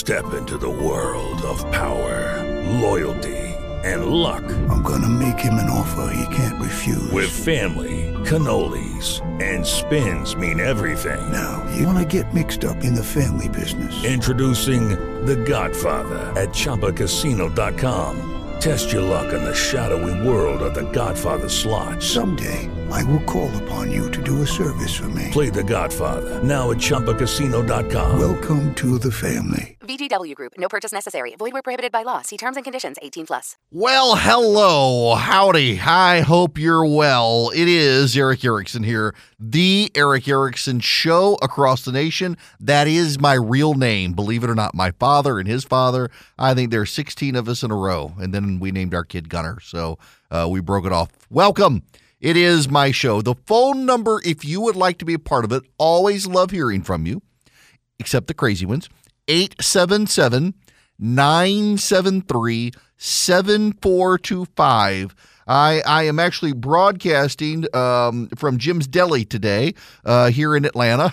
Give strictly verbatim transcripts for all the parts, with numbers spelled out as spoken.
Step into the world of power, loyalty, and luck. I'm gonna make him an offer he can't refuse. With family, cannolis, and spins mean everything. Now, you wanna get mixed up in the family business. Introducing The Godfather at Chumba Casino dot com. Test your luck in the shadowy world of The Godfather slot. Someday, I will call upon you to do a service for me. Play The Godfather now at Chumba Casino dot com. Welcome to the family. V G W Group. No purchase necessary. Void where prohibited by law. See terms and conditions. eighteen plus. Well, hello. Howdy. I hope you're well. It is Erick Erickson here. The Erick Erickson Show across the nation. That is my real name. Believe it or not, my father and his father. I think there's sixteen of us in a row. And then we named our kid Gunner. So uh, we broke it off. Welcome. It is my show. The phone number, if you would like to be a part of it, always love hearing from you, except the crazy ones. eight seven seven, nine seven three, seven four two five. I, I am actually broadcasting um, from Jim's Deli today uh, here in Atlanta.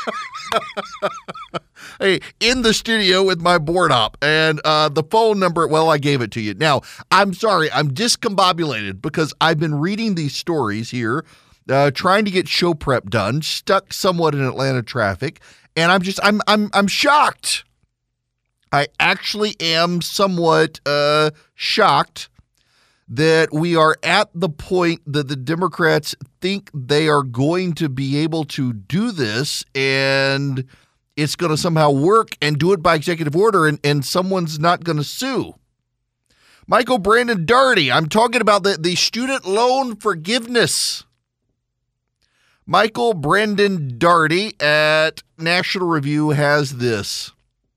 Hey, in the studio with my board op, and uh, the phone number, well, I gave it to you. Now, I'm sorry, I'm discombobulated because I've been reading these stories here, uh, trying to get show prep done, stuck somewhat in Atlanta traffic, and I'm just, I'm, I'm, I'm shocked. I actually am somewhat uh, shocked that we are at the point that the Democrats think they are going to be able to do this, and it's going to somehow work and do it by executive order, and, and someone's not going to sue. Michael Brandon Daugherty, I'm talking about the, the student loan forgiveness. Michael Brandon Daugherty at National Review has this.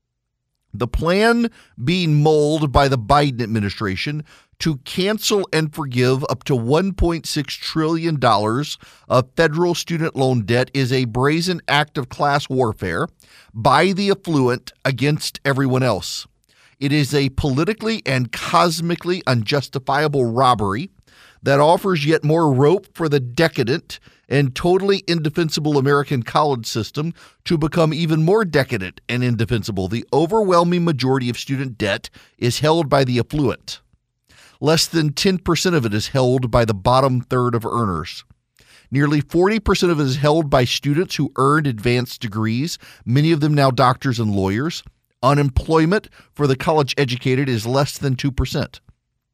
The plan being mulled by the Biden administration to cancel and forgive up to one point six trillion dollars of federal student loan debt is a brazen act of class warfare by the affluent against everyone else. It is a politically and cosmically unjustifiable robbery that offers yet more rope for the decadent and totally indefensible American college system to become even more decadent and indefensible. The overwhelming majority of student debt is held by the affluent. Less than ten percent of it is held by the bottom third of earners. Nearly forty percent of it is held by students who earned advanced degrees, many of them now doctors and lawyers. Unemployment for the college educated is less than two percent.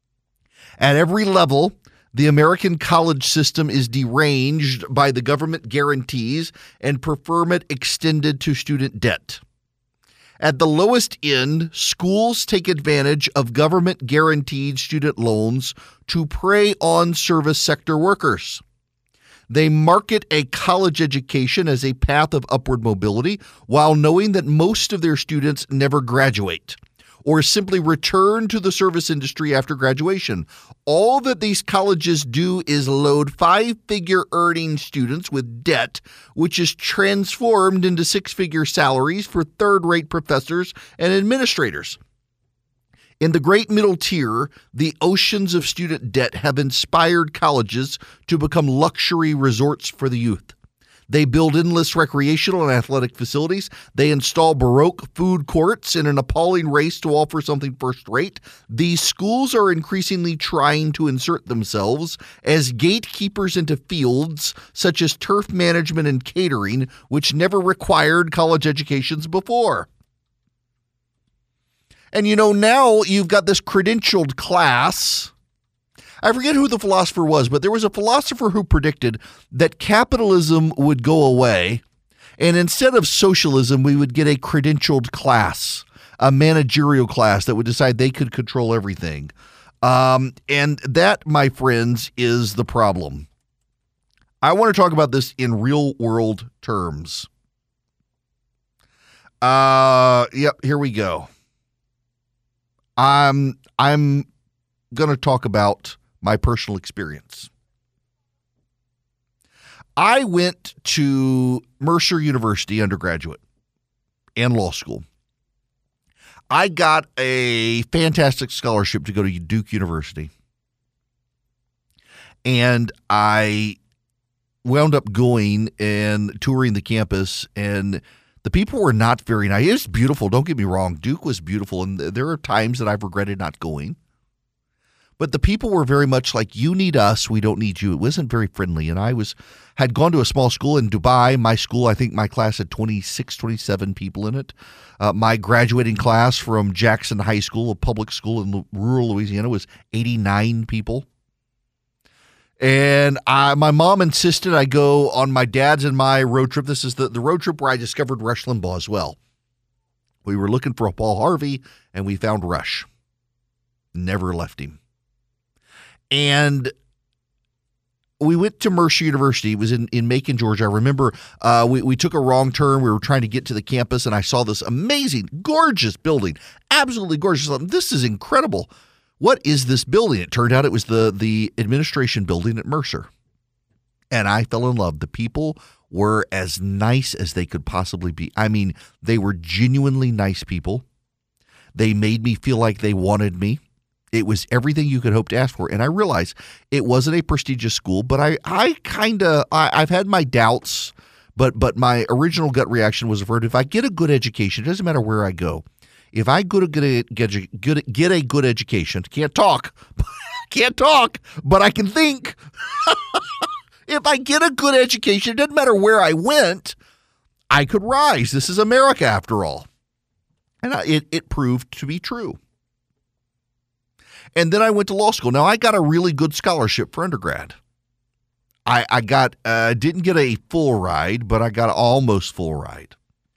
At every level, the American college system is deranged by the government guarantees and preferment extended to student debt. At the lowest end, schools take advantage of government-guaranteed student loans to prey on service sector workers. They market a college education as a path of upward mobility while knowing that most of their students never graduate or simply return to the service industry after graduation. All that these colleges do is load five-figure earning students with debt, which is transformed into six-figure salaries for third-rate professors and administrators. In the great middle tier, the oceans of student debt have inspired colleges to become luxury resorts for the youth. They build endless recreational and athletic facilities. They install Baroque food courts in an appalling race to offer something first-rate. These schools are increasingly trying to insert themselves as gatekeepers into fields such as turf management and catering, which never required college educations before. And, you know, now you've got this credentialed class. I forget who the philosopher was, but there was a philosopher who predicted that capitalism would go away, and instead of socialism, we would get a credentialed class, a managerial class that would decide they could control everything. Um, and that, my friends, is the problem. I want to talk about this in real-world terms. Uh, yep, here we go. I'm I'm going to talk about my personal experience. I went to Mercer University undergraduate and law school. I got a fantastic scholarship to go to Duke University. And I wound up going and touring the campus, and The people were not very nice. It was beautiful. Don't get me wrong. Duke was beautiful, and there are times that I've regretted not going. But the people were very much like, you need us, we don't need you. It wasn't very friendly. And I was had gone to a small school in Dubai. My school, I think my class had twenty-six, twenty-seven people in it. Uh, my graduating class from Jackson High School, a public school in rural Louisiana, was eighty-nine people. And I, my mom insisted I go on my dad's and my road trip. This is the, the road trip where I discovered Rush Limbaugh as well. We were looking for a Paul Harvey, and we found Rush. Never left him. And we went to Mercer University. It was in, in Macon, Georgia. I remember uh, we, we took a wrong turn. We were trying to get to the campus, and I saw this amazing, gorgeous building. Absolutely gorgeous. This is incredible. What is this building? It turned out it was the, the administration building at Mercer. And I fell in love. The people were as nice as they could possibly be. I mean, they were genuinely nice people. They made me feel like they wanted me. It was everything you could hope to ask for. And I realized it wasn't a prestigious school, but I, I kind of, I've had my doubts, but but my original gut reaction was, if I get a good education, it doesn't matter where I go. If I go to get a, get a, get a, get a good education, can't talk, can't talk, but I can think. If I get a good education, it doesn't matter where I went, I could rise. This is America after all. And I, it, it proved to be true. And then I went to law school. Now, I got a really good scholarship for undergrad. I, I got uh, didn't get a full ride, but I got an almost full ride.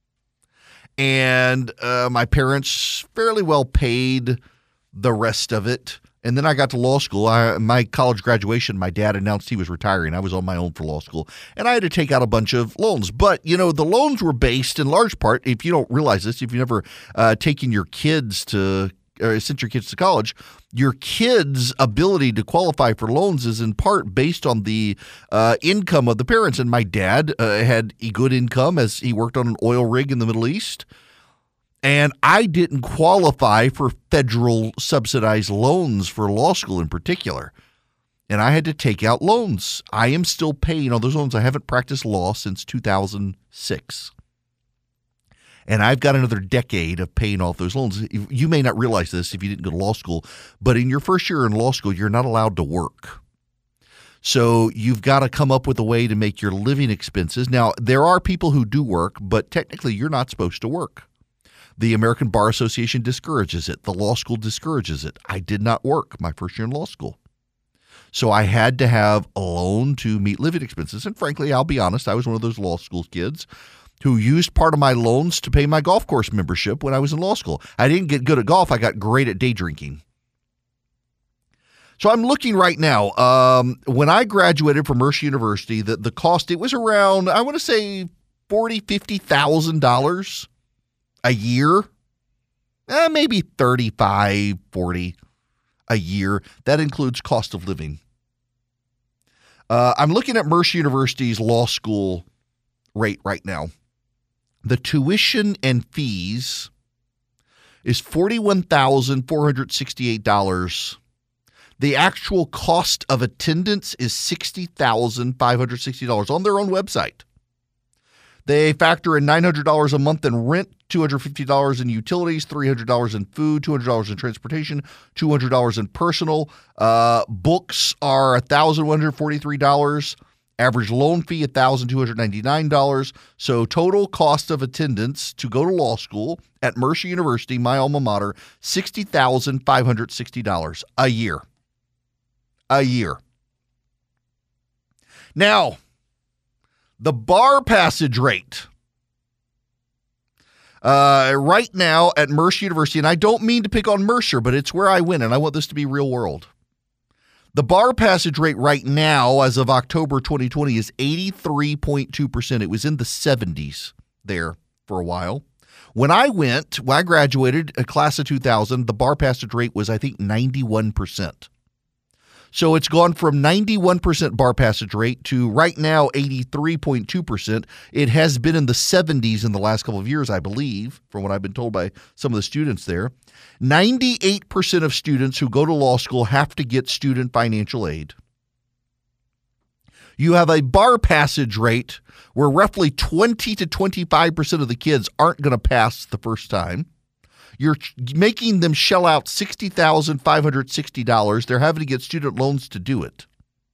And uh, my parents fairly well paid the rest of it. And then I got to law school. I, my college graduation, my dad announced he was retiring. I was on my own for law school. And I had to take out a bunch of loans. But, you know, the loans were based in large part, if you don't realize this, if you've never uh, taken your kids to or sent your kids to college, your kids' ability to qualify for loans is in part based on the uh, income of the parents. And my dad uh, had a good income as he worked on an oil rig in the Middle East. And I didn't qualify for federal subsidized loans for law school in particular. And I had to take out loans. I am still paying on those loans. I haven't practiced law since two thousand six. And I've got another decade of paying off those loans. You may not realize this if you didn't go to law school, but in your first year in law school, you're not allowed to work. So you've got to come up with a way to make your living expenses. Now, there are people who do work, but technically you're not supposed to work. The American Bar Association discourages it. The law school discourages it. I did not work my first year in law school. So I had to have a loan to meet living expenses. And frankly, I'll be honest, I was one of those law school kids who used part of my loans to pay my golf course membership when I was in law school. I didn't get good at golf. I got great at day drinking. So I'm looking right now. Um, when I graduated from Mercer University, the, the cost, it was around, I want to say forty thousand dollars, fifty thousand dollars a year. Eh, maybe thirty-five, forty a year. That includes cost of living. Uh, I'm looking at Mercer University's law school rate right now. The tuition and fees is forty-one thousand four hundred sixty-eight dollars. The actual cost of attendance is sixty thousand five hundred sixty dollars on their own website. They factor in nine hundred dollars a month in rent, two hundred fifty dollars in utilities, three hundred dollars in food, two hundred dollars in transportation, two hundred dollars in personal. Uh, books are one thousand one hundred forty-three dollars. Average loan fee, one thousand two hundred ninety-nine dollars. So total cost of attendance to go to law school at Mercer University, my alma mater, sixty thousand five hundred sixty dollars a year. A year. Now, the bar passage rate. Uh, right now at Mercer University, and I don't mean to pick on Mercer, but it's where I went, and I want this to be real world. The bar passage rate right now, as of October twenty twenty, is eighty-three point two percent. It was in the seventies there for a while. When I went, when I graduated, a class of two thousand, the bar passage rate was, I think, ninety-one percent. So it's gone from ninety-one percent bar passage rate to right now eighty-three point two percent. It has been in the seventies in the last couple of years, I believe, from what I've been told by some of the students there. ninety-eight percent of students who go to law school have to get student financial aid. You have a bar passage rate where roughly twenty to twenty-five percent of the kids aren't going to pass the first time. You're making them shell out sixty thousand five hundred sixty dollars. They're having to get student loans to do it.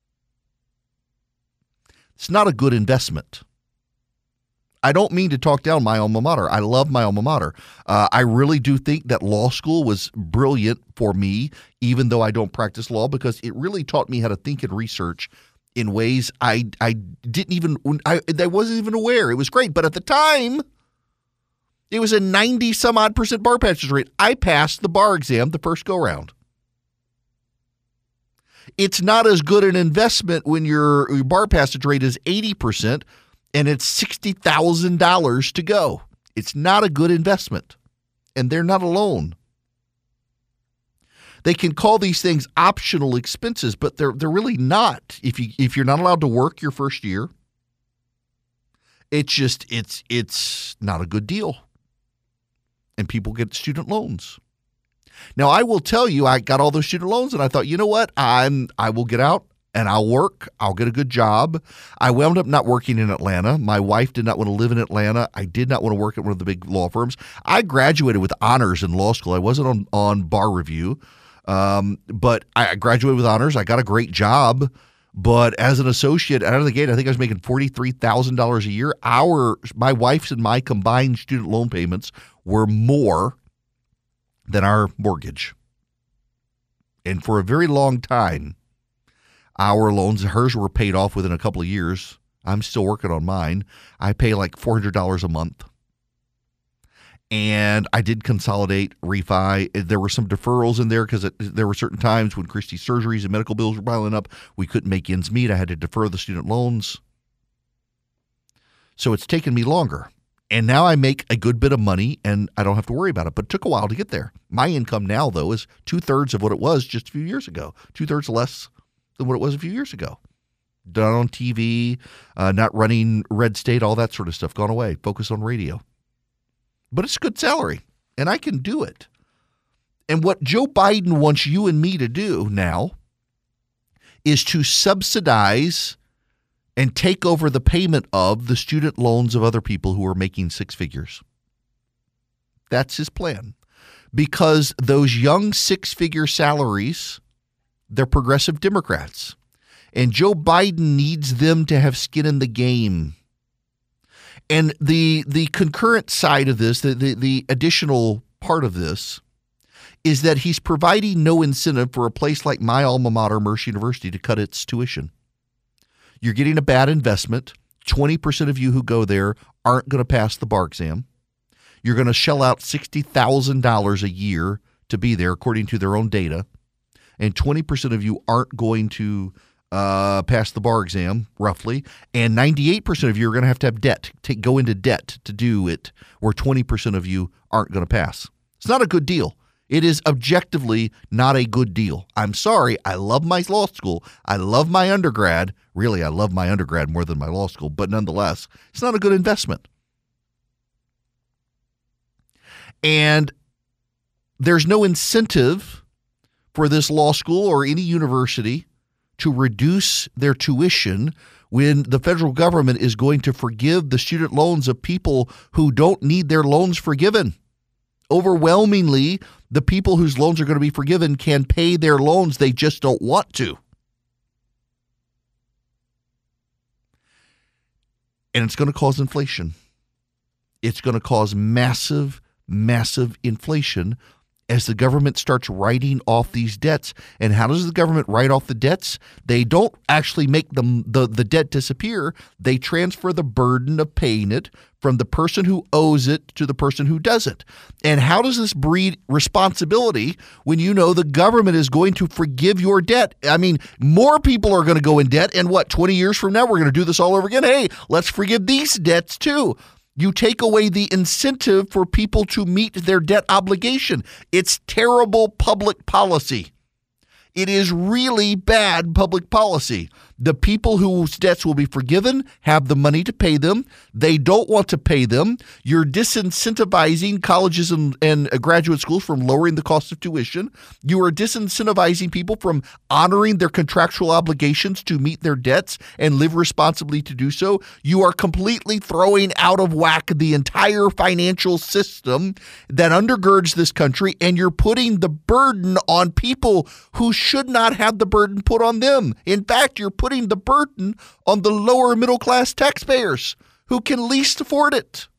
It's not a good investment. I don't mean to talk down my alma mater. I love my alma mater. Uh, I really do think that law school was brilliant for me, even though I don't practice law, because it really taught me how to think and research in ways I I didn't even I, I wasn't even aware. It was great, but at the time, it was a ninety some odd percent bar passage rate. I passed the bar exam the first go round. It's not as good an investment when your, your bar passage rate is eighty percent and it's sixty thousand dollars to go. It's not a good investment, and they're not alone. They can call these things optional expenses, but they're they're really not. If you if you're not allowed to work your first year, it's just it's it's not a good deal. And people get student loans. Now, I will tell you, I got all those student loans, and I thought, you know what? I'm I will get out and I'll work. I'll get a good job. I wound up not working in Atlanta. My wife did not want to live in Atlanta. I did not want to work at one of the big law firms. I graduated with honors in law school. I wasn't on, on bar review, um, but I graduated with honors. I got a great job. But as an associate out of the gate, I think I was making forty-three thousand dollars a year. Our, my wife's and my combined student loan payments were more than our mortgage. And for a very long time, our loans, hers were paid off within a couple of years. I'm still working on mine. I pay like four hundred dollars a month. And I did consolidate, refi. There were some deferrals in there because there were certain times when Christie's surgeries and medical bills were piling up. We couldn't make ends meet. I had to defer the student loans. So it's taken me longer. And now I make a good bit of money, and I don't have to worry about it. But it took a while to get there. My income now, though, is two-thirds of what it was just a few years ago. Two-thirds less than what it was a few years ago. Done on T V, uh, not running Red State, all that sort of stuff. Gone away. Focus on radio. But it's a good salary, and I can do it. And what Joe Biden wants you and me to do now is to subsidize and take over the payment of the student loans of other people who are making six figures. That's his plan. Because those young six-figure salaries, they're progressive Democrats. And Joe Biden needs them to have skin in the game. And the the concurrent side of this, the, the, the additional part of this, is that he's providing no incentive for a place like my alma mater, Mercer University, to cut its tuition. You're getting a bad investment. twenty percent of you who go there aren't going to pass the bar exam. You're going to shell out sixty thousand dollars a year to be there, according to their own data. And twenty percent of you aren't going to uh, pass the bar exam, roughly. And ninety-eight percent of you are going to have to have debt, take, go into debt to do it, where twenty percent of you aren't going to pass. It's not a good deal. It is objectively not a good deal. I'm sorry. I love my law school. I love my undergrad. Really, I love my undergrad more than my law school. But nonetheless, it's not a good investment. And there's no incentive for this law school or any university to reduce their tuition when the federal government is going to forgive the student loans of people who don't need their loans forgiven. Overwhelmingly, the people whose loans are going to be forgiven can pay their loans. They just don't want to. And it's going to cause inflation. It's going to cause massive, massive inflation as the government starts writing off these debts. And how does the government write off the debts? They don't actually make them, the, the debt disappear. They transfer the burden of paying it from the person who owes it to the person who doesn't. And how does this breed responsibility when you know the government is going to forgive your debt? I mean, more people are going to go in debt. And what, twenty years from now, we're going to do this all over again? Hey, let's forgive these debts too. You take away the incentive for people to meet their debt obligation. It's terrible public policy. It is really bad public policy. The people whose debts will be forgiven have the money to pay them. They don't want to pay them. You're disincentivizing colleges and, and graduate schools from lowering the cost of tuition. You are disincentivizing people from honoring their contractual obligations to meet their debts and live responsibly to do so. You are completely throwing out of whack the entire financial system that undergirds this country, and you're putting the burden on people who should not have the burden put on them. In fact, you're putting the burden on the lower middle class taxpayers who can least afford it.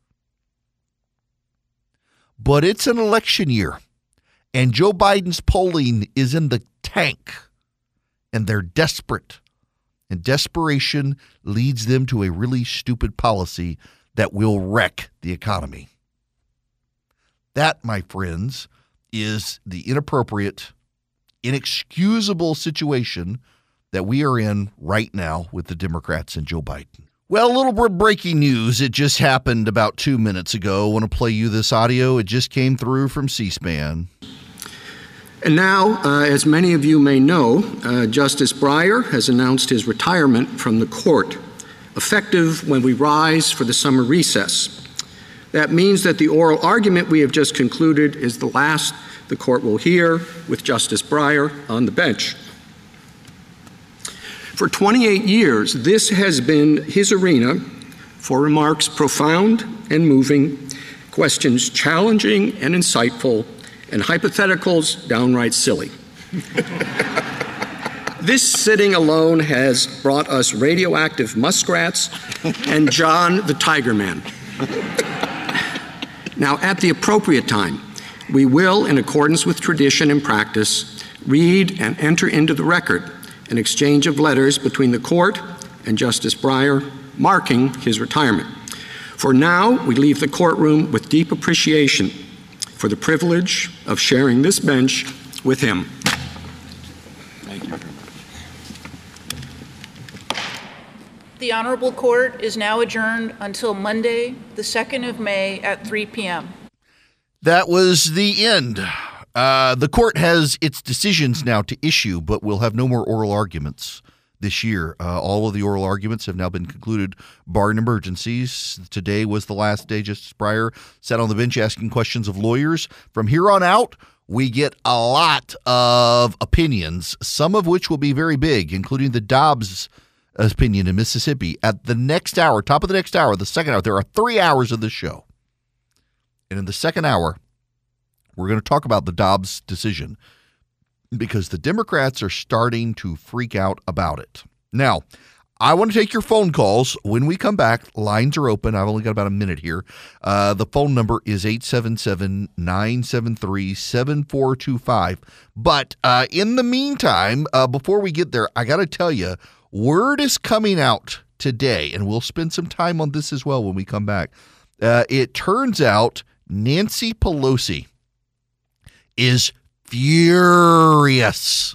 But it's an election year, and Joe Biden's polling is in the tank, and they're desperate. And desperation leads them to a really stupid policy that will wreck the economy. That, my friends, is the inappropriate, inexcusable situation that we are in right now with the Democrats and Joe Biden. Well, a little bit of breaking news. It just happened about two minutes ago. I want to play you this audio. It just came through from C-SPAN. And now, uh, as many of you may know, uh, Justice Breyer has announced his retirement from the court, effective when we rise for the summer recess. That means that the oral argument we have just concluded is the last the court will hear with Justice Breyer on the bench. For twenty-eight years, this has been his arena for remarks profound and moving, questions challenging and insightful, and hypotheticals downright silly. This sitting alone has brought us radioactive muskrats and John the Tiger Man. Now, at the appropriate time, we will, in accordance with tradition and practice, read and enter into the record an exchange of letters between the court and Justice Breyer, marking his retirement. For now, we leave the courtroom with deep appreciation for the privilege of sharing this bench with him. Thank you. The Honorable Court is now adjourned until Monday, the second of May at three p.m. That was the end. Uh, the court has its decisions now to issue, but we'll have no more oral arguments this year. Uh, all of the oral arguments have now been concluded, barring emergencies. Today was the last day. Justice Breyer sat on the bench asking questions of lawyers. From here on out, we get a lot of opinions, some of which will be very big, including the Dobbs opinion in Mississippi. At the next hour, top of the next hour, the second hour, there are three hours of the show. And in the second hour, we're going to talk about the Dobbs decision because the Democrats are starting to freak out about it. Now, I want to take your phone calls. When we come back, lines are open. I've only got about a minute here. Uh, the phone number is eight seven seven, nine seven three, seven four two five. But uh, in the meantime, uh, before we get there, I got to tell you, word is coming out today, and we'll spend some time on this as well when we come back. Uh, it turns out Nancy Pelosi is furious,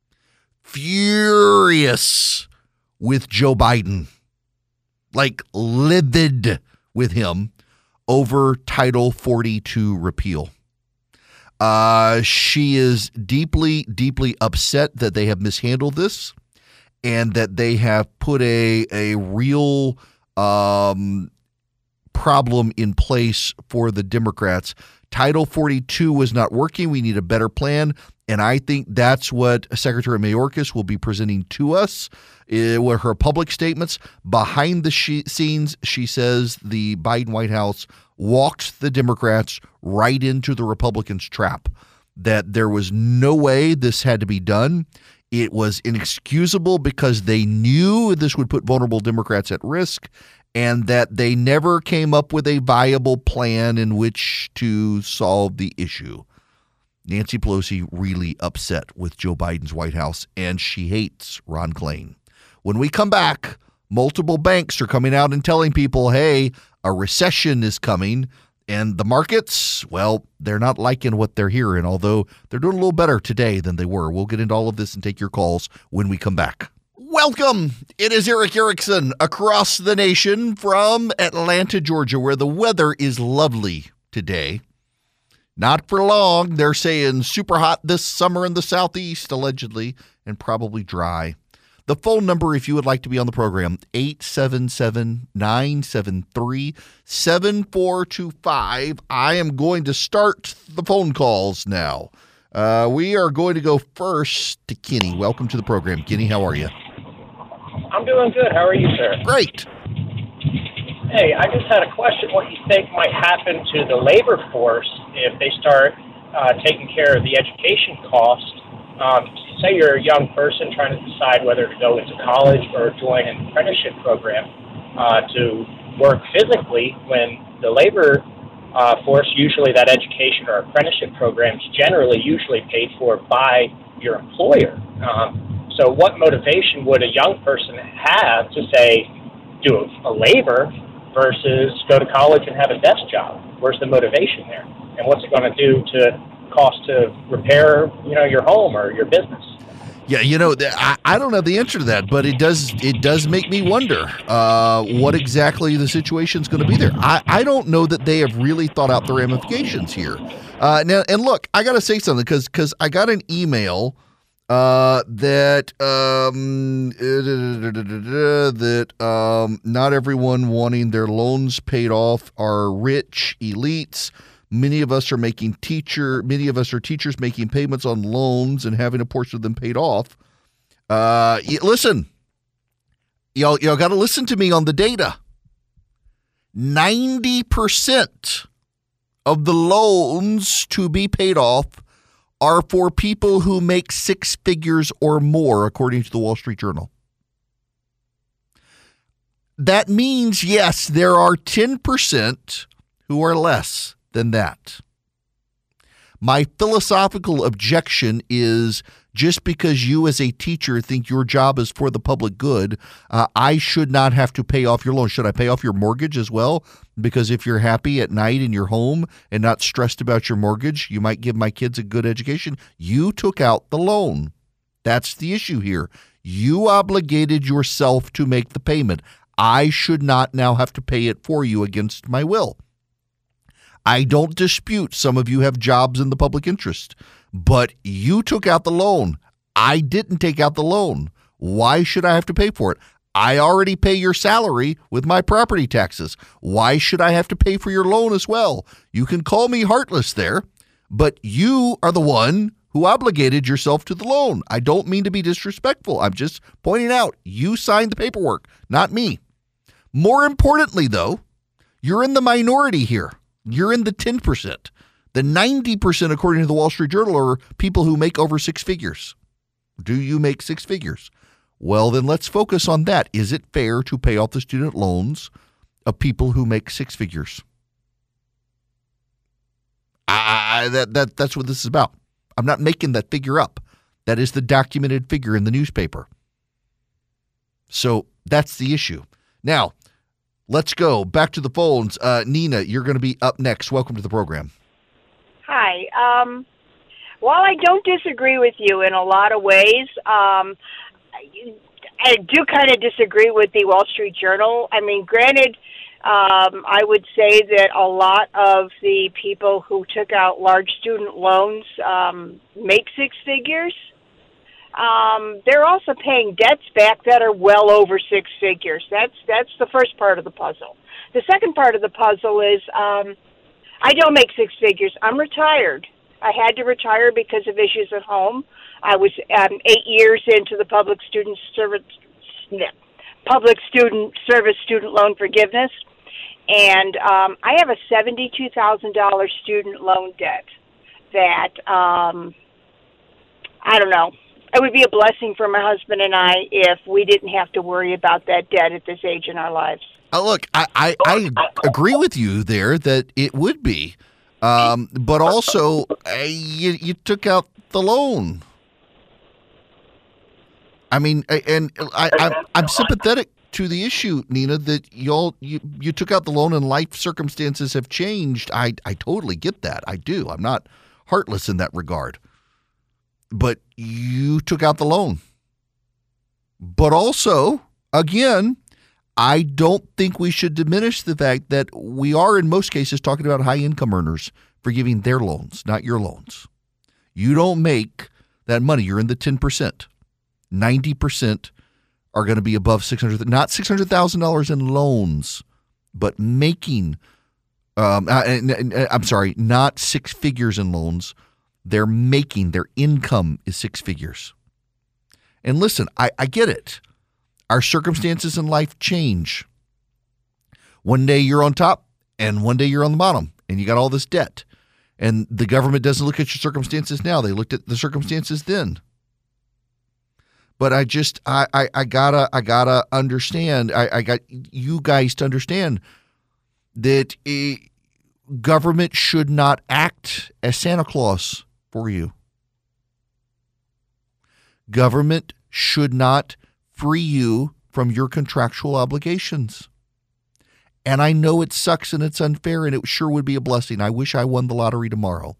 furious with Joe Biden, like livid with him over Title forty-two repeal. Uh, she is deeply, deeply upset that they have mishandled this and that they have put a, a real um, problem in place for the Democrats. Title forty-two was not working. We need a better plan. And I think that's what Secretary Mayorkas will be presenting to us uh, with her public statements. Behind the she- scenes, she says the Biden White House walked the Democrats right into the Republicans' trap, that there was no way this had to be done. It was inexcusable because they knew this would put vulnerable Democrats at risk, and that they never came up with a viable plan in which to solve the issue. Nancy Pelosi really upset with Joe Biden's White House, and she hates Ron Klain. When we come back, multiple banks are coming out and telling people, hey, a recession is coming, and the markets, well, they're not liking what they're hearing, although they're doing a little better today than they were. We'll get into all of this and take your calls when we come back. Welcome. It is Erick Erickson across the nation from Atlanta, Georgia, where the weather is lovely today. Not for long. They're saying super hot this summer in the southeast, allegedly, and probably dry. The phone number, if you would like to be on the program, eight seven seven, nine seven three, seven four two five. I am going to start the phone calls now. Uh, we are going to go first to Kenny. Welcome to the program. Kenny, how are you? I'm doing good. How are you, sir? Great. Hey, I just had a question. What you think might happen to the labor force if they start uh, taking care of the education cost? Um, say you're a young person trying to decide whether to go into college or join an apprenticeship program uh, to work physically, when the labor uh, force, usually that education or apprenticeship program is generally usually paid for by your employer. Um, so what motivation would a young person have to, say, do a, a labor versus go to college and have a desk job? Where's the motivation there? And what's it going to do to cost to repair, you know, your home or your business? Yeah, you know, I, I don't know the answer to that, but it does it does make me wonder uh, what exactly the situation's going to be there. I, I don't know that they have really thought out the ramifications here. Uh, now, and look, I got to say something because because I got an email uh, that um, that um, not everyone wanting their loans paid off are rich elites. Many of us are making teacher. Many of us are teachers making payments on loans and having a portion of them paid off. Uh, listen, y'all, y'all got to listen to me on the data. Ninety percent of the loans to be paid off are for people who make six figures or more, according to the Wall Street Journal. That means, yes, there are ten percent who are less than that. My philosophical objection is just because you as a teacher think your job is for the public good, uh, I should not have to pay off your loan. Should I pay off your mortgage as well? Because if you're happy at night in your home and not stressed about your mortgage, you might give my kids a good education. You took out the loan. That's the issue here. You obligated yourself to make the payment. I should not now have to pay it for you against my will. I don't dispute some of you have jobs in the public interest, but you took out the loan. I didn't take out the loan. Why should I have to pay for it? I already pay your salary with my property taxes. Why should I have to pay for your loan as well? You can call me heartless there, but you are the one who obligated yourself to the loan. I don't mean to be disrespectful. I'm just pointing out you signed the paperwork, not me. More importantly, though, you're in the minority here. You're in the ten percent. The ninety percent, according to the Wall Street Journal, are people who make over six figures. Do you make six figures? Well, then let's focus on that. Is it fair to pay off the student loans of people who make six figures? I, that, that, that's what this is about. I'm not making that figure up. That is the documented figure in the newspaper. So that's the issue. Now, let's go back to the phones. Uh, Nina, you're going to be up next. Welcome to the program. Hi. Um, while I don't disagree with you in a lot of ways, um, I do kind of disagree with the Wall Street Journal. I mean, granted, um, I would say that a lot of the people who took out large student loans um, make six figures. Um, they're also paying debts back that are well over six figures. That's that's the first part of the puzzle. The second part of the puzzle is um, I don't make six figures. I'm retired. I had to retire because of issues at home. I was um, eight years into the public student service, public student service student loan forgiveness, and um, I have a seventy-two thousand dollars student loan debt that um, I don't know. It would be a blessing for my husband and I if we didn't have to worry about that debt at this age in our lives. Uh, look, I, I, I agree with you there that it would be, um, but also uh, you, you took out the loan. I mean, and I, I'm, I'm sympathetic to the issue, Nina, that y'all you, you took out the loan and life circumstances have changed. I, I totally get that. I do. I'm not heartless in that regard. But you took out the loan. But also, again, I don't think we should diminish the fact that we are, in most cases, talking about high-income earners forgiving their loans, not your loans. You don't make that money. You're in the ten percent. ninety percent are going to be above six hundred, not six hundred thousand dollars in loans, but making, um, uh, and, and, and, I'm sorry, not six figures in loans. They're making, their income is six figures. And listen, I, I get it. Our circumstances in life change. One day you're on top and one day you're on the bottom and you got all this debt. And the government doesn't look at your circumstances now. They looked at the circumstances then. But I just, I, I, I gotta, I gotta understand, I, I got you guys to understand that a government should not act as Santa Claus for you. Government should not free you from your contractual obligations. And I know it sucks and it's unfair and it sure would be a blessing. I wish I won the lottery tomorrow.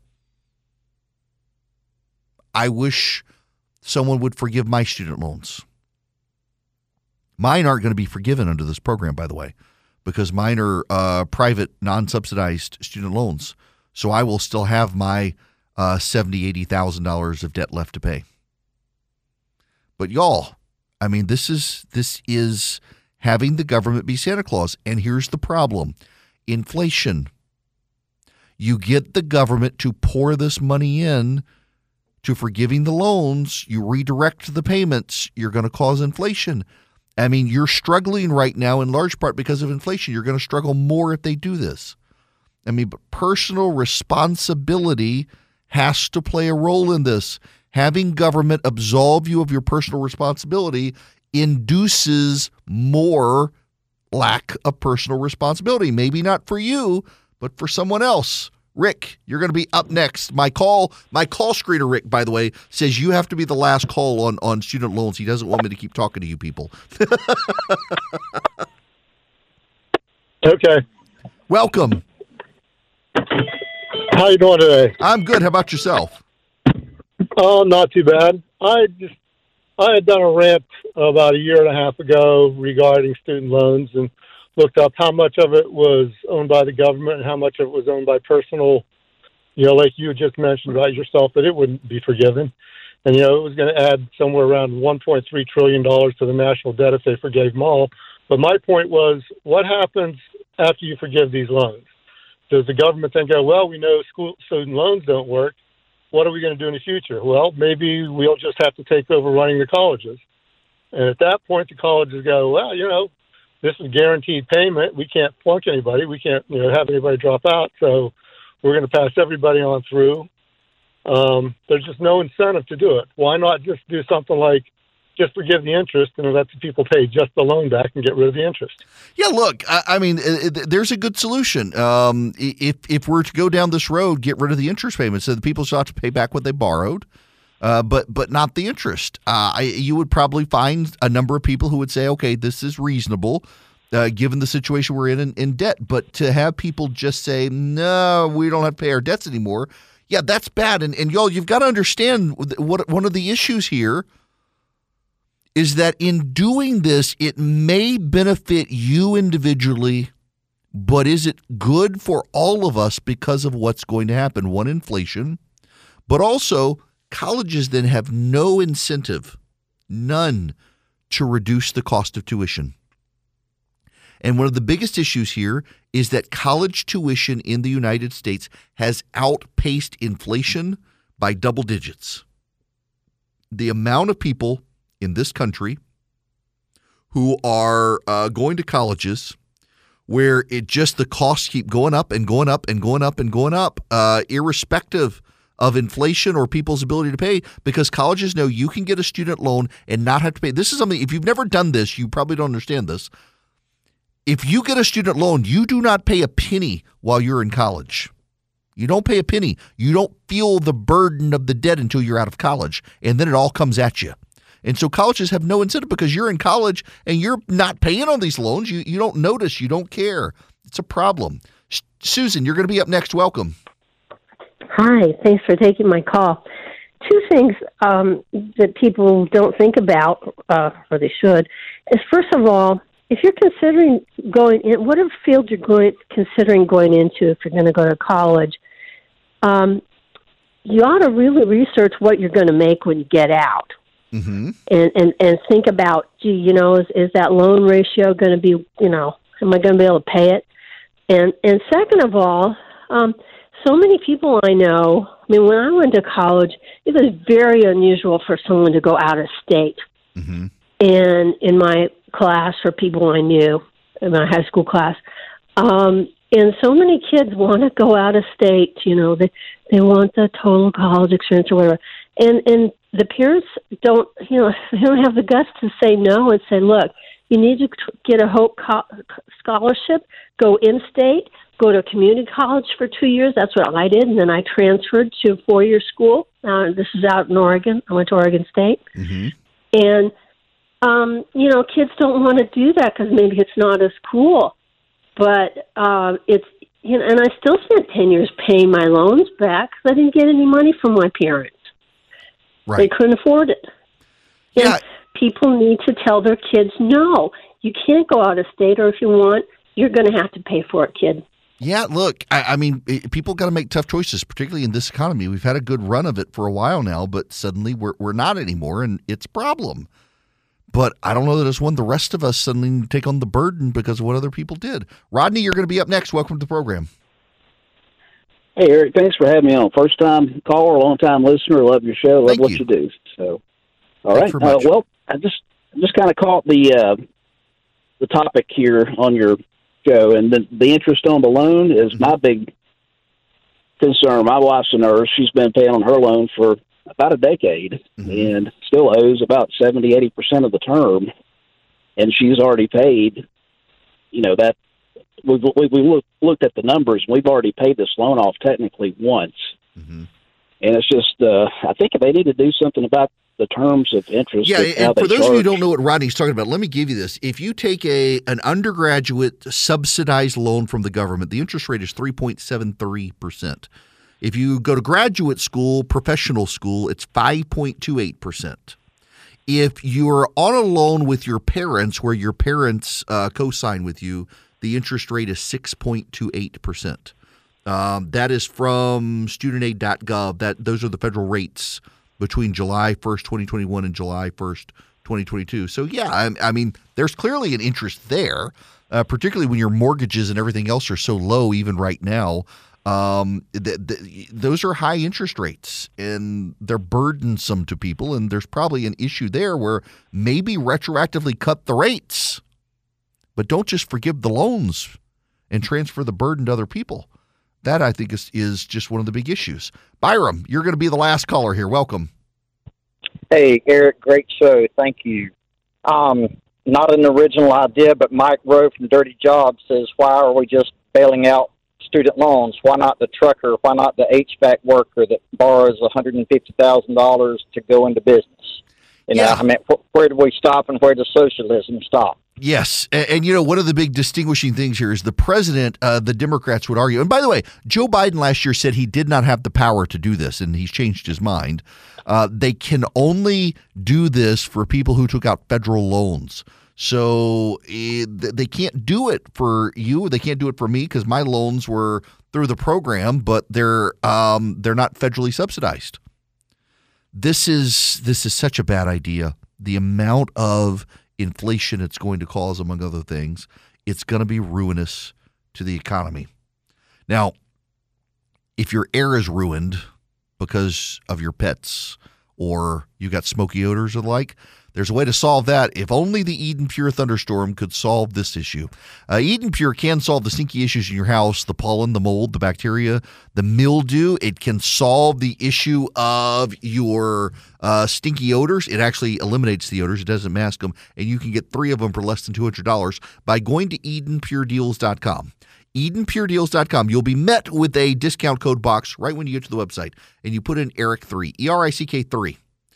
I wish someone would forgive my student loans. Mine aren't going to be forgiven under this program, by the way, because mine are uh, private, non-subsidized student loans. So I will still have my uh, seventy thousand dollars, eighty thousand dollars of debt left to pay. But y'all, I mean, this is this is having the government be Santa Claus. And here's the problem. Inflation. You get the government to pour this money in to forgiving the loans. You redirect the payments. You're going to cause inflation. I mean, you're struggling right now in large part because of inflation. You're going to struggle more if they do this. I mean, but personal responsibility has to play a role in this. Having government absolve you of your personal responsibility induces more lack of personal responsibility. Maybe not for you, but for someone else. Rick, you're going to be up next. My call, my call screener, Rick, by the way, says you have to be the last call on, on student loans. He doesn't want me to keep talking to you people. Okay. Welcome. How you doing today? I'm good. How about yourself? Oh, not too bad. I just I had done a rant about a year and a half ago regarding student loans and looked up how much of it was owned by the government and how much of it was owned by personal, you know, like you just mentioned about yourself, that it wouldn't be forgiven. And, you know, it was going to add somewhere around one point three trillion dollars to the national debt if they forgave them all. But my point was, what happens after you forgive these loans? Does the government then go, well, we know school student loans don't work. What are we going to do in the future? Well, maybe we'll just have to take over running the colleges. And at that point, the colleges go, well, you know, this is guaranteed payment. We can't flunk anybody. We can't, you know, have anybody drop out. So we're going to pass everybody on through. Um, there's just no incentive to do it. Why not just do something like just forgive the interest and let the people pay just the loan back and get rid of the interest? Yeah, look, I, I mean, it, it, there's a good solution. Um, if if we're to go down this road, get rid of the interest payments so the people still have to pay back what they borrowed, uh, but but not the interest. Uh, I, you would probably find a number of people who would say, okay, this is reasonable uh, given the situation we're in, in in debt. But to have people just say, no, we don't have to pay our debts anymore, yeah, that's bad. And, and y'all, you've got to understand what one of the issues here is that in doing this, it may benefit you individually, but is it good for all of us because of what's going to happen? One, inflation, but also colleges then have no incentive, none, to reduce the cost of tuition. And one of the biggest issues here is that college tuition in the United States has outpaced inflation by double digits. The amount of people in this country who are uh, going to colleges where it just the costs keep going up and going up and going up and going up, uh, irrespective of inflation or people's ability to pay, because colleges know you can get a student loan and not have to pay. This is something, if you've never done this, you probably don't understand this. If you get a student loan, you do not pay a penny while you're in college. You don't pay a penny. You don't feel the burden of the debt until you're out of college, and then it all comes at you. And so colleges have no incentive because you're in college and you're not paying on these loans. You you don't notice. You don't care. It's a problem. S- Susan, you're going to be up next. Welcome. Hi. Thanks for taking my call. Two things um, that people don't think about, uh, or they should, is first of all, if you're considering going in, whatever field you're going considering going into, if you're going to go to college, um, you ought to really research what you're going to make when you get out. Mm-hmm. and, and, and think about, gee, you know, is, is that loan ratio going to be, you know, am I going to be able to pay it? And and second of all, um, so many people I know, I mean, when I went to college, it was very unusual for someone to go out of state. Mm-hmm. And in my class, for people I knew, in my high school class, um, and so many kids want to go out of state, you know, they, they want the total college experience or whatever. And, and the parents don't, you know, they don't have the guts to say no and say, look, you need to get a Hope co- scholarship, go in-state, go to community college for two years. That's what I did. And then I transferred to a four-year school. Uh, this is out in Oregon. I went to Oregon State. Mm-hmm. And, um, you know, kids don't want to do that because maybe it's not as cool. But uh, it's, you know, and I still spent ten years paying my loans back because I didn't get any money from my parents. Right. They couldn't afford it. Yeah. And people need to tell their kids, no, you can't go out of state, or if you want, you're going to have to pay for it, kid. Yeah, look, I, I mean, people got to make tough choices, particularly in this economy. We've had a good run of it for a while now, but suddenly we're we're not anymore, and it's a problem. But I don't know that it's one the rest of us suddenly need to take on the burden because of what other people did. Rodney, you're going to be up next. Welcome to the program. Hey, Eric, thanks for having me on. First time caller, long time listener. Love your show. Love Thank what you. you do. So, all Thanks right. very Uh, much. well, I just just kind of caught the uh, the topic here on your show, and the, the interest on the loan is Mm-hmm. my big concern. My wife's a nurse. She's been paying on her loan for about a decade, Mm-hmm. and still owes about seventy, eighty percent of the term, and she's already paid, you know, that we've, we, we look, looked at the numbers, and we've already paid this loan off technically once. Mm-hmm. And it's just, uh, I think they need to do something about the terms of interest. Yeah, and how and they for those of you who charge. don't know what Rodney's talking about, let me give you this. If you take a an undergraduate subsidized loan from the government, the interest rate is three point seven three percent. If you go to graduate school, professional school, it's five point two eight percent. If you're on a loan with your parents where your parents uh, co-sign with you, the interest rate is six point two eight percent. Um, that is from student aid dot gov. That those are the federal rates between July first, twenty twenty-one and July first, twenty twenty-two. So, yeah, I, I mean, there's clearly an interest there, uh, particularly when your mortgages and everything else are so low even right now. Um, th- th- those are high interest rates, and they're burdensome to people, and there's probably an issue there where maybe retroactively cut the rates, but don't just forgive the loans and transfer the burden to other people. That, I think, is, is just one of the big issues. Byram, you're going to be the last caller here. Welcome. Hey, Eric, great show. Thank you. Um, not an original idea, but Mike Rowe from Dirty Jobs says, why are we just bailing out student loans? Why not the trucker? Why not the H V A C worker that borrows one hundred fifty thousand dollars to go into business? You know, Yeah. I mean, wh- where do we stop and where does socialism stop? Yes. And, and, you know, one of the big distinguishing things here is the president, uh, the Democrats would argue. And by the way, Joe Biden last year said he did not have the power to do this, and he's changed his mind. Uh, they can only do this for people who took out federal loans. So eh, they can't do it for you. They can't do it for me because my loans were through the program, but they're um, they're not federally subsidized. This is this is such a bad idea. The amount of inflation it's going to cause, among other things, it's going to be ruinous to the economy. Now, if your air is ruined because of your pets or you got smoky odors or the like, there's a way to solve that. If only the Eden Pure thunderstorm could solve this issue. Uh, Eden Pure can solve the stinky issues in your house, the pollen, the mold, the bacteria, the mildew. It can solve the issue of your uh, stinky odors. It actually eliminates the odors. It doesn't mask them. And you can get three of them for less than two hundred dollars by going to eden pure deals dot com. eden pure deals dot com. You'll be met with a discount code box right when you get to the website. And you put in Eric three, E R I C K three.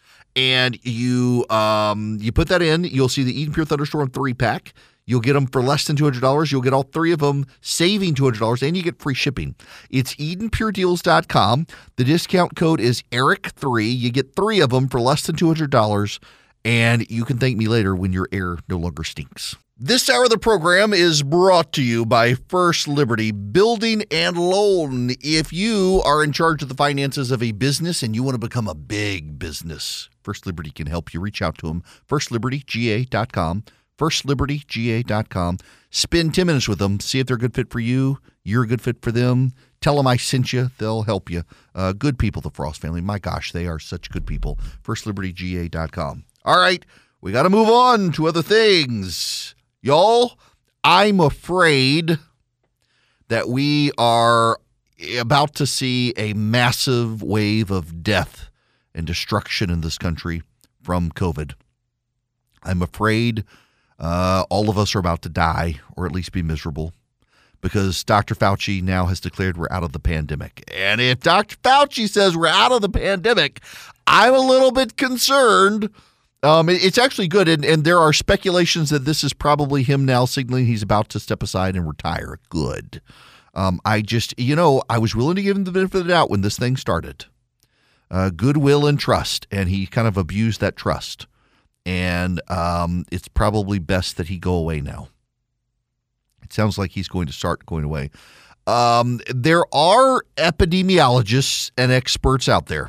And you um, you put that in, you'll see the Eden Pure Thunderstorm three-pack. You'll get them for less than two hundred dollars. You'll get all three of them, saving two hundred dollars, and you get free shipping. It's eden pure deals dot com. The discount code is Eric three. You get three of them for less than two hundred dollars, and you can thank me later when your air no longer stinks. This hour of the program is brought to you by First Liberty Building and Loan. If you are in charge of the finances of a business and you want to become a big business, First Liberty can help you. Reach out to them, first liberty g a dot com, first liberty g a dot com. Spend ten minutes with them. See if they're a good fit for you. You're a good fit for them. Tell them I sent you. They'll help you. Uh, good people, the Frost family. My gosh, they are such good people. first liberty g a dot com. All right, we got to move on to other things. Y'all, I'm afraid that we are about to see a massive wave of death and destruction in this country from COVID. I'm afraid uh, all of us are about to die, or at least be miserable, because Doctor Fauci now has declared we're out of the pandemic. And if Doctor Fauci says we're out of the pandemic, I'm a little bit concerned. Um, it's actually good, and, and there are speculations that this is probably him now signaling he's about to step aside and retire. Good. Um, I just, you know, I was willing to give him the benefit of the doubt when this thing started. Uh, goodwill and trust, and he kind of abused that trust. And um, it's probably best that he go away now. It sounds like he's going to start going away. Um, there are epidemiologists and experts out there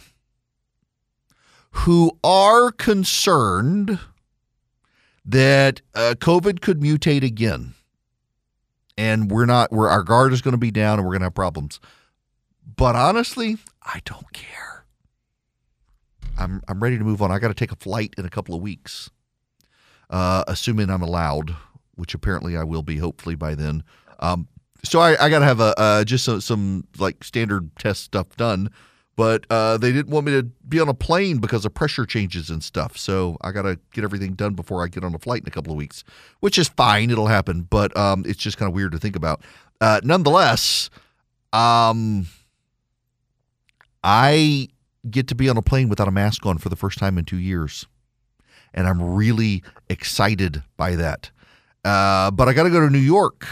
who are concerned that uh, COVID could mutate again, and we're not, we're, our guard is going to be down, and we're going to have problems. But honestly, I don't care. I'm I'm ready to move on. I got to take a flight in a couple of weeks, uh, assuming I'm allowed, which apparently I will be, hopefully by then. Um, so I, I got to have a uh, just some, some like standard test stuff done. But uh, they didn't want me to be on a plane because of pressure changes and stuff. So I got to get everything done before I get on a flight in a couple of weeks, which is fine. It'll happen. But um, it's just kind of weird to think about. Uh, nonetheless, um, I get to be on a plane without a mask on for the first time in two years. And I'm really excited by that. Uh, but I got to go to New York.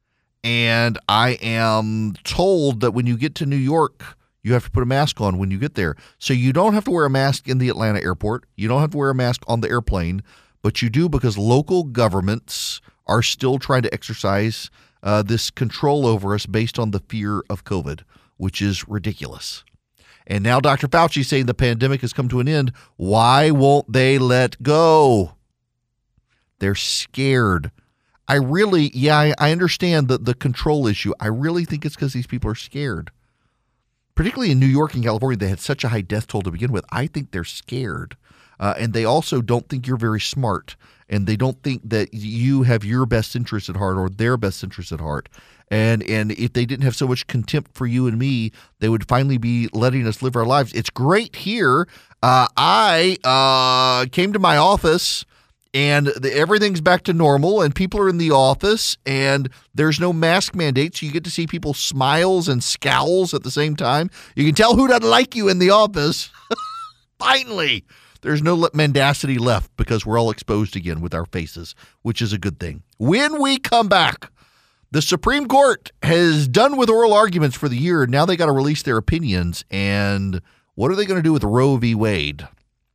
And I am told that when you get to New York, you have to put a mask on when you get there. So you don't have to wear a mask in the Atlanta airport. You don't have to wear a mask on the airplane, but you do because local governments are still trying to exercise uh, this control over us based on the fear of COVID, which is ridiculous. And now Doctor Fauci is saying the pandemic has come to an end. Why won't they let go? They're scared. I really, yeah, I, I understand the, the control issue. I really think it's because these people are scared. Particularly in New York and California, they had such a high death toll to begin with. I think they're scared. Uh, and they also don't think you're very smart. And they don't think that you have your best interest at heart or their best interest at heart. And and if they didn't have so much contempt for you and me, they would finally be letting us live our lives. It's great here. Uh, I uh, came to my office, and the, everything's back to normal, and people are in the office, and there's no mask mandate, so you get to see people's smiles and scowls at the same time. You can tell who doesn't like you in the office. Finally, there's no mendacity left because we're all exposed again with our faces, which is a good thing. When we come back, the Supreme Court has done with oral arguments for the year, and now they got to release their opinions, and what are they going to do with Roe v. Wade?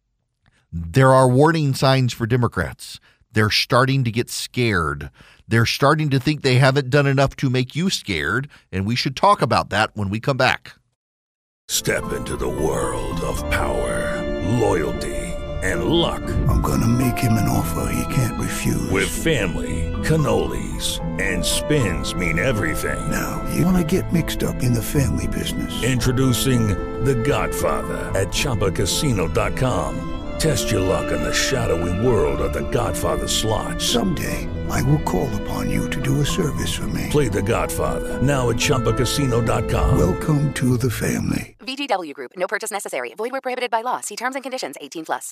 There are warning signs for Democrats. They're starting to get scared. They're starting to think they haven't done enough to make you scared, and we should talk about that when we come back. Step into the world of power, loyalty, and luck. I'm going to make him an offer he can't refuse. With family, cannolis, and spins mean everything. Now, you want to get mixed up in the family business. Introducing The Godfather at Chumba Casino dot com. Test your luck in the shadowy world of The Godfather slot. Someday, I will call upon you to do a service for me. Play The Godfather, now at Chumba Casino dot com. Welcome to the family. V G W Group. No purchase necessary. Void where prohibited by law. See terms and conditions. eighteen plus.